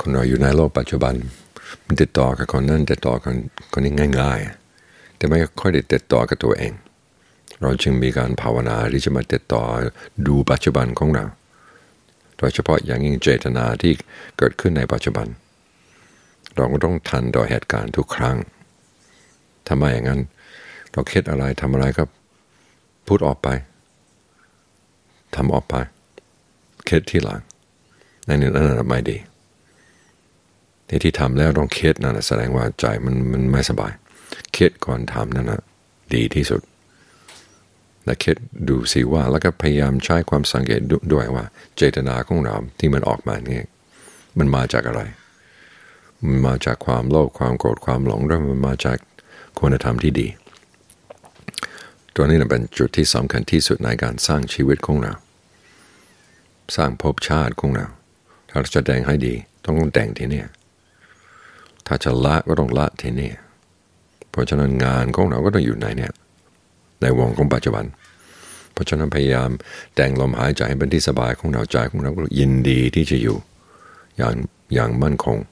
คนเราอยู่ในโลกปัจจุบันมันติดต่อกับคนนั้นติดต่อกับคนนี้ง่ายๆแต่ไม่ค่อยได้ติดต่อกับตัวเองเราจึงมีการภาวนาที่จะมาติดต่อดูปัจจุบันของเราโดยเฉพาะอย่างยิ่งเจตนาที่เกิดขึ้นในปัจจุบันเราก็ต้องทันต่อเหตุการณ์ทุกครั้งทำไมอย่างนั้นเราคิดอะไรทำอะไรก็พูดออกไปทำออกไปคิดทีหลังนั่นไม่ดีที่ทำแล้วต้องคิดนั่นแสดงว่าใจมันไม่สบายคิดก่อนทำนั่นนะดีที่สุดและคิดดูสิว่าแล้วก็พยายามใช้ความสังเกตด้วยว่าเจตนาของเราที่มันออกมาเนี่ยมันมาจากอะไรมันมาจากความโลภความโกรธความหลงหรือมันมาจากคุณธรรมที่ดีตัวนี้เป็นจุดที่สำคัญที่สุดในการสร้างชีวิตของเราสร้างภพชาติของเราถ้าจะแต่งให้ดีต้องแต่งที่นี่ถ้าจะละก็ต้องละที่นี่เพราะฉะนั้นงานของเราก็ต้องอยู่ในเนี่ยในวงของปัจจุบันเพราะฉะนั้นพยายามแต่งลมหายใจให้เป็นที่สบายของเราใจของเราก็ยินดีที่จะอยู่อย่างมั่นคง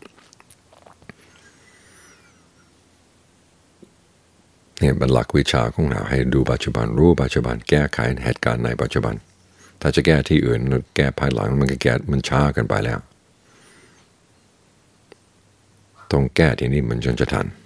เนี่ยเป็นหลักวิชาของเราให้ดูปัจจุบันรู้ปัจจุบันแก้ไขเหตุการณ์ในปัจจุบันถ้าจะแก้ที่อื่นแก้ภายหลังมันช้ากันไปแล้วต้องแก้ที่นี่มันจนจะทัน